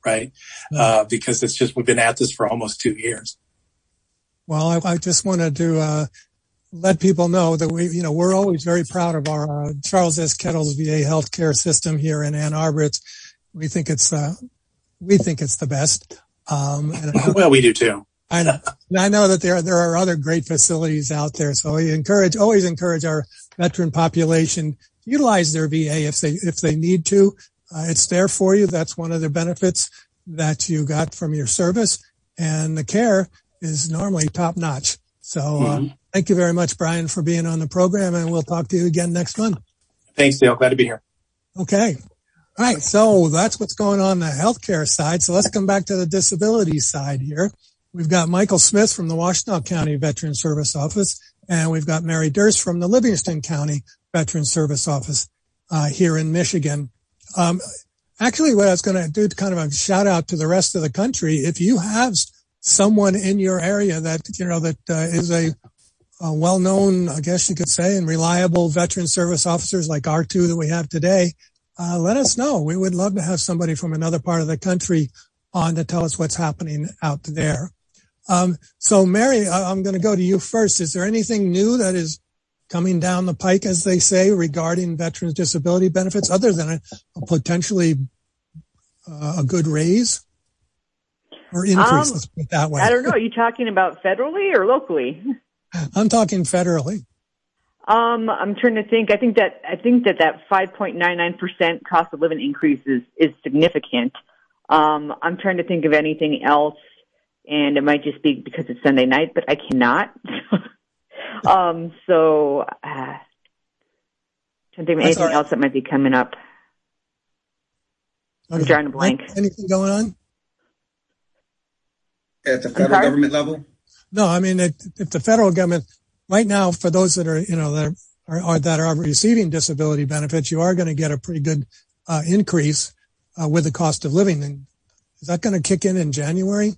right? Uh, because it's just, we've been at this for almost two years. Well, I, I just wanted to uh, let people know that we, you know, we're always very proud of our uh, Charles S. Kettles V A healthcare system here in Ann Arbor. It's, we think it's, uh, we think it's the best. Um, and well, we do too. I know. And I know that there there are other great facilities out there. So we encourage, always encourage our veteran population to utilize their V A if they if they need to. Uh, it's there for you. That's one of the benefits that you got from your service, and the care is normally top notch. So uh, mm-hmm. Thank you very much, Brian, for being on the program, and we'll talk to you again next month. Thanks, Dale. Glad to be here. Okay. All right. So that's what's going on the healthcare side. So let's come back to the disability side here. We've got Michael Smith from the Washtenaw County Veteran Service Office, and we've got Mary Durst from the Livingston County Veteran Service Office uh, here in Michigan. Um, actually, what I was going to do, kind of a shout out to the rest of the country, if you have someone in your area that, you know, that uh, is a, a well-known, I guess you could say, and reliable veteran service officers like our two that we have today, uh, let us know. We would love to have somebody from another part of the country on to tell us what's happening out there. Um, so Mary, I'm going to go to you first. Is there anything new that is coming down the pike, as they say, regarding veterans' disability benefits, other than a, a potentially uh, a good raise or increase? Um, let's put it that way. I don't know. Are you talking about federally or locally? I'm talking federally. Um, I'm trying to think. I think that I think that that five point nine nine percent cost of living increase is, is significant. Um, I'm trying to think of anything else. And it might just be because it's Sunday night, but I cannot. um, so, uh, trying to think of anything right. else that might be coming up. Okay. I'm drawing a blank. Anything going on? At the federal government level? No, I mean, if, if the federal government, right now, for those that are, you know, that are, are that are receiving disability benefits, you are going to get a pretty good uh, increase uh, with the cost of living. And is that going to kick in in January?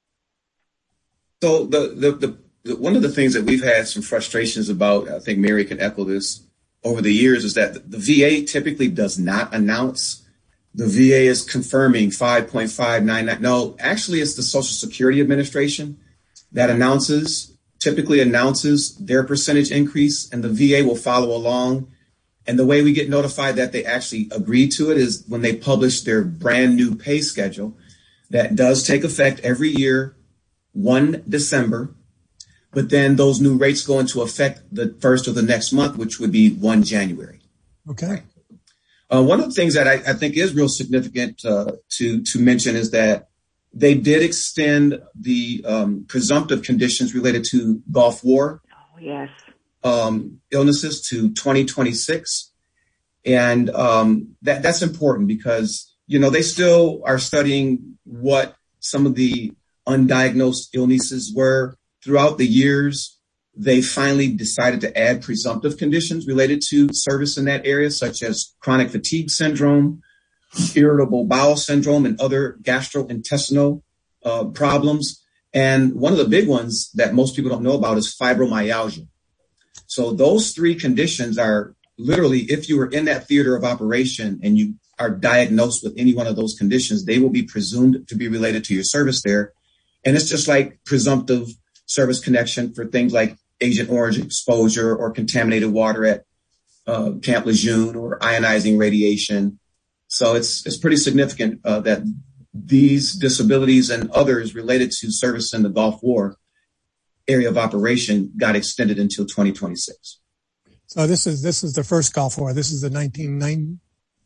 So the, the, the, the, one of the things that we've had some frustrations about, I think Mary can echo this, over the years is that the V A typically does not announce. The V A is confirming five point five nine nine. No, actually it's the Social Security Administration that announces, typically announces their percentage increase, and the V A will follow along. And the way we get notified that they actually agree to it is when they publish their brand new pay schedule that does take effect every year. one December, but then those new rates go into effect the first of the next month, which would be one January. Okay. Uh, one of the things that I, I think is real significant uh, to to mention is that they did extend the um, presumptive conditions related to Gulf War oh, yes. um, illnesses to twenty twenty-six. And um, that that's important because, you know, they still are studying what some of the undiagnosed illnesses were throughout the years. They finally decided to add presumptive conditions related to service in that area, such as chronic fatigue syndrome, irritable bowel syndrome, and other gastrointestinal uh, problems. And one of the big ones that most people don't know about is fibromyalgia. So those three conditions are literally, if you were in that theater of operation and you are diagnosed with any one of those conditions, they will be presumed to be related to your service there. And it's just like presumptive service connection for things like Agent Orange exposure or contaminated water at uh, Camp Lejeune or ionizing radiation. So it's it's pretty significant uh, that these disabilities and others related to service in the Gulf War area of operation got extended until twenty twenty-six. So this is this is the first Gulf War. This is the nineteen ninety.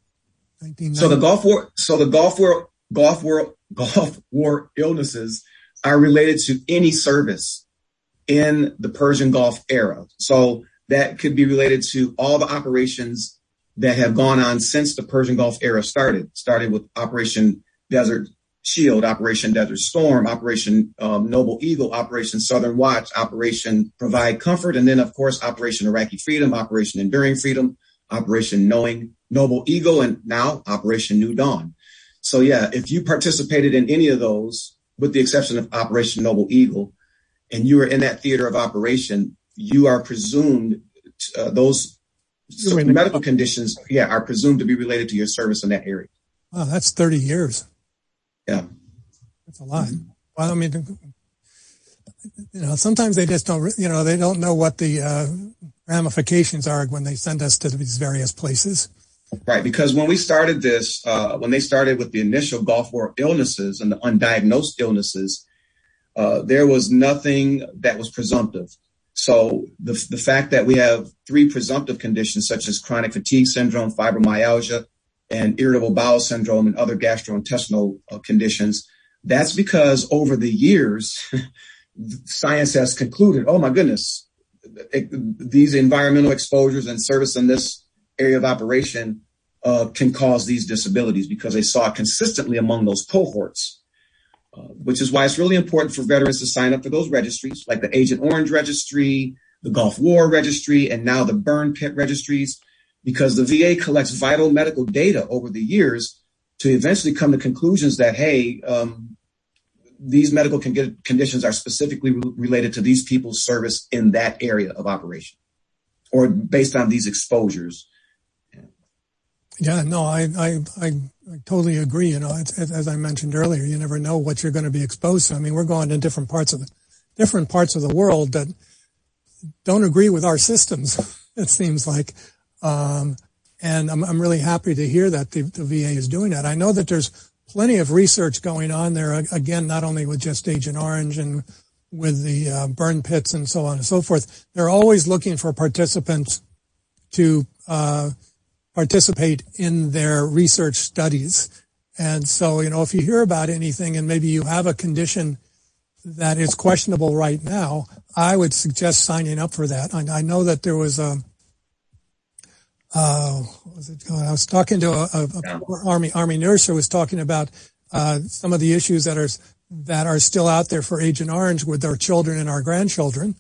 So the Gulf War. So the Gulf War. Gulf War. Gulf War illnesses are related to any service in the Persian Gulf era. So that could be related to all the operations that have gone on since the Persian Gulf era started, started with Operation Desert Shield, Operation Desert Storm, Operation um, Noble Eagle, Operation Southern Watch, Operation Provide Comfort, and then, of course, Operation Iraqi Freedom, Operation Enduring Freedom, Operation Knowing Noble Eagle, and now Operation New Dawn. So, yeah, if you participated in any of those, with the exception of Operation Noble Eagle, and you were in that theater of operation, you are presumed, uh, those medical conditions, yeah, are presumed to be related to your service in that area. Wow, that's thirty years. Yeah. That's a lot. Well, I mean, you know, sometimes they just don't, you know, they don't know what the uh, ramifications are when they send us to these various places. Right, because when we started this, uh, when they started with the initial Gulf War illnesses and the undiagnosed illnesses, uh, there was nothing that was presumptive. So the the fact that we have three presumptive conditions such as chronic fatigue syndrome, fibromyalgia, and irritable bowel syndrome and other gastrointestinal uh, conditions, that's because over the years, science has concluded, oh my goodness, it, these environmental exposures and service in this area of operation uh, can cause these disabilities because they saw it consistently among those cohorts, uh, which is why it's really important for veterans to sign up for those registries like the Agent Orange Registry, the Gulf War Registry, and now the Burn Pit Registries, because the V A collects vital medical data over the years to eventually come to conclusions that, hey, um, these medical con- conditions are specifically re- related to these people's service in that area of operation or based on these exposures. Yeah, no, I, I, I, I totally agree. You know, it's, as I mentioned earlier, you never know what you're going to be exposed to. I mean, we're going to different parts of the, different parts of the world that don't agree with our systems. It seems like, um, and I'm, I'm really happy to hear that the, the V A is doing that. I know that there's plenty of research going on there. Again, not only with just Agent Orange and with the uh, burn pits and so on and so forth. They're always looking for participants to, uh, participate in their research studies. And so, you know, if you hear about anything and maybe you have a condition that is questionable right now, I would suggest signing up for that. I, I know that there was a, uh, what was it called? I was talking to a, a, a army, army nurse who was talking about, uh, some of the issues that are, that are still out there for Agent Orange with our children and our grandchildren,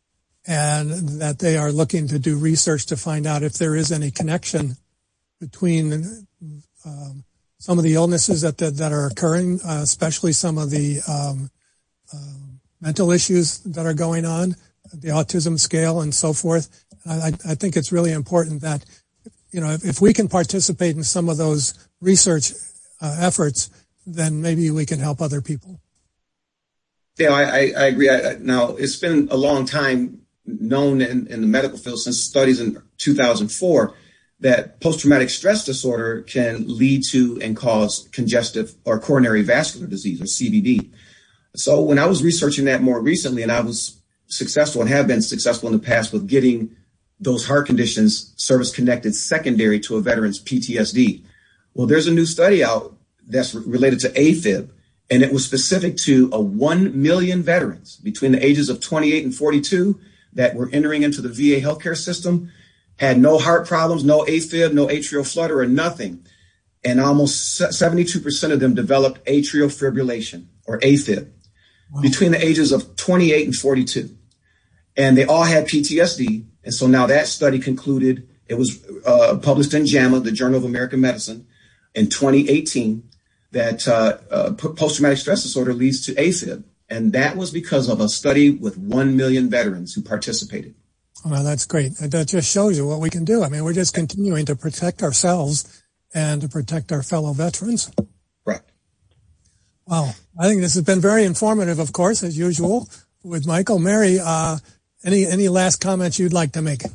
and that they are looking to do research to find out if there is any connection between um, some of the illnesses that that, that are occurring, uh, especially some of the um, uh, mental issues that are going on, the autism scale and so forth. I, I think it's really important that, you know, if, if we can participate in some of those research uh, efforts, then maybe we can help other people. Yeah, I, I, I agree. I, now, it's been a long time known in, in the medical field since studies in two thousand four that post-traumatic stress disorder can lead to and cause congestive or coronary vascular disease, or C V D. So when I was researching that more recently, and I was successful and have been successful in the past with getting those heart conditions service-connected secondary to a veteran's P T S D. Well, there's a new study out that's related to AFib, and it was specific to a one million veterans between the ages of twenty-eight and forty-two that were entering into the V A healthcare system, had no heart problems, no AFib, no atrial flutter, or nothing. And almost seventy-two percent of them developed atrial fibrillation, or AFib, wow, between the ages of twenty-eight and forty-two. And they all had P T S D. And so now that study concluded, it was uh, published in JAMA, the Journal of American Medicine, in twenty eighteen, that uh, uh, post-traumatic stress disorder leads to AFib. And that was because of a study with one million veterans who participated. Well, that's great. That just shows you what we can do. I mean, we're just continuing to protect ourselves and to protect our fellow veterans. Right. Wow. I think this has been very informative, of course, as usual, with Michael. Mary, uh, any, any last comments you'd like to make?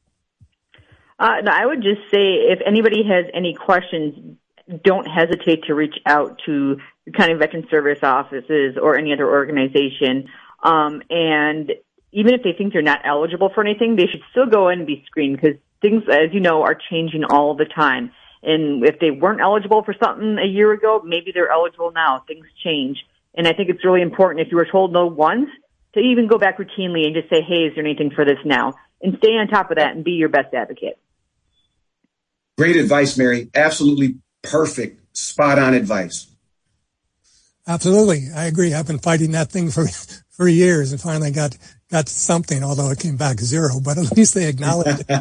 Uh, no, I would just say if anybody has any questions, don't hesitate to reach out to the County Veteran Service offices or any other organization. Um, and even if they think they're not eligible for anything, they should still go in and be screened, because things, as you know, are changing all the time. And if they weren't eligible for something a year ago, maybe they're eligible now. Things change. And I think it's really important, if you were told no once, to even go back routinely and just say, hey, is there anything for this now? And stay on top of that and be your best advocate. Great advice, Mary. Absolutely perfect, spot on advice. Absolutely. I agree. I've been fighting that thing for, for years and finally got, got something, although it came back zero, but at least they acknowledged it.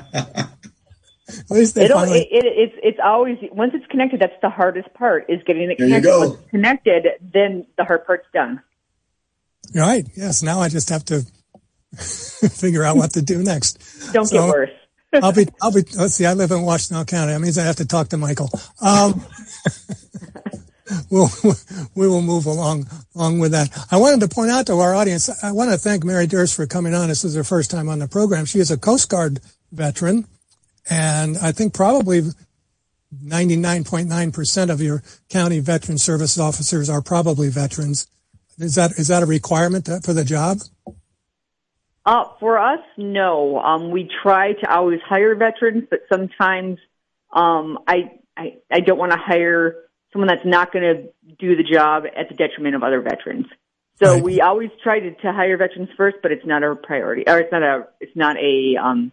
At least they It'll, finally... it, it, it's, it's always, once it's connected, that's the hardest part, is getting it There connected. you go. Once it's connected, then the hard part's done. Right. Yes. Now I just have to figure out what to do next. Don't so get worse. I'll be, I'll be, let's see, I live in Washington County. That means I have to talk to Michael. Um, we'll, we will move along along with that. I wanted to point out to our audience, I want to thank Mary Durst for coming on. This is her first time on the program. She is a Coast Guard veteran, and I think probably ninety-nine point nine percent of your county veteran service officers are probably veterans. Is that is that a requirement for the job? Uh, for us, no. Um, we try to always hire veterans, but sometimes um, I, I I don't want to hire someone that's not going to do the job at the detriment of other veterans. So right. we always try to, to hire veterans first, but it's not a priority, or it's not a it's not a um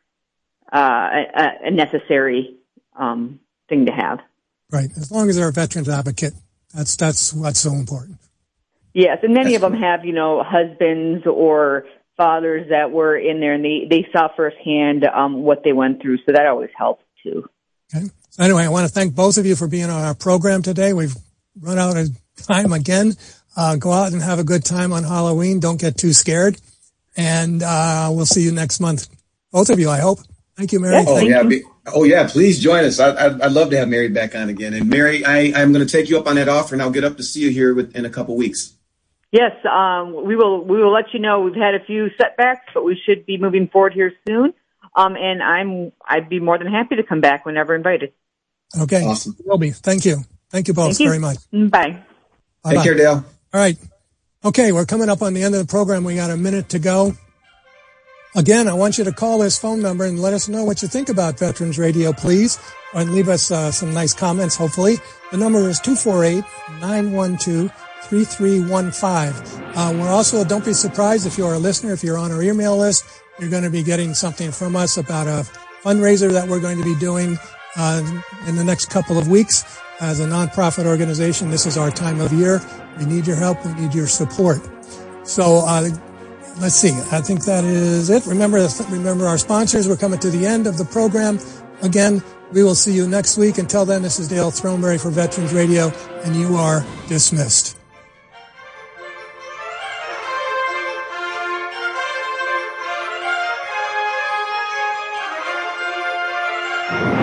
uh a, a necessary um thing to have. Right, as long as they're a veterans advocate, that's that's what's so important. Yes, and many of them have, you know, husbands or fathers that were in there, and they, they saw firsthand um, what they went through, so that always helps, too. Okay. So anyway, I want to thank both of you for being on our program today. We've run out of time again. Uh, go out and have a good time on Halloween. Don't get too scared. And uh, we'll see you next month. Both of you, I hope. Thank you, Mary. Oh, thank yeah. you. Be, oh, yeah. Please join us. I, I, I'd love to have Mary back on again. And, Mary, I, I'm going to take you up on that offer, and I'll get up to see you here with, in a couple weeks. Yes, um, we will. We will let you know. We've had a few setbacks, but we should be moving forward here soon. Um, and I'm. I'd be more than happy to come back whenever invited. Okay, awesome. Will be. Thank you. Thank you both Thank you. very much. Bye. Bye-bye. Take care, Dale. All right. Okay, we're coming up on the end of the program. We got a minute to go. Again, I want you to call this phone number and let us know what you think about Veterans Radio, please, and leave us uh, some nice comments. Hopefully, the number is two four eight, nine one two, three three one five. Uh, we're also, don't be surprised if you're a listener, if you're on our email list, you're going to be getting something from us about a fundraiser that we're going to be doing uh, in the next couple of weeks. As a nonprofit organization, this is our time of year. We need your help. We need your support. So uh, let's see. I think that is it. Remember, remember our sponsors. We're coming to the end of the program. Again, we will see you next week. Until then, this is Dale Throneberry for Veterans Radio, and you are dismissed. you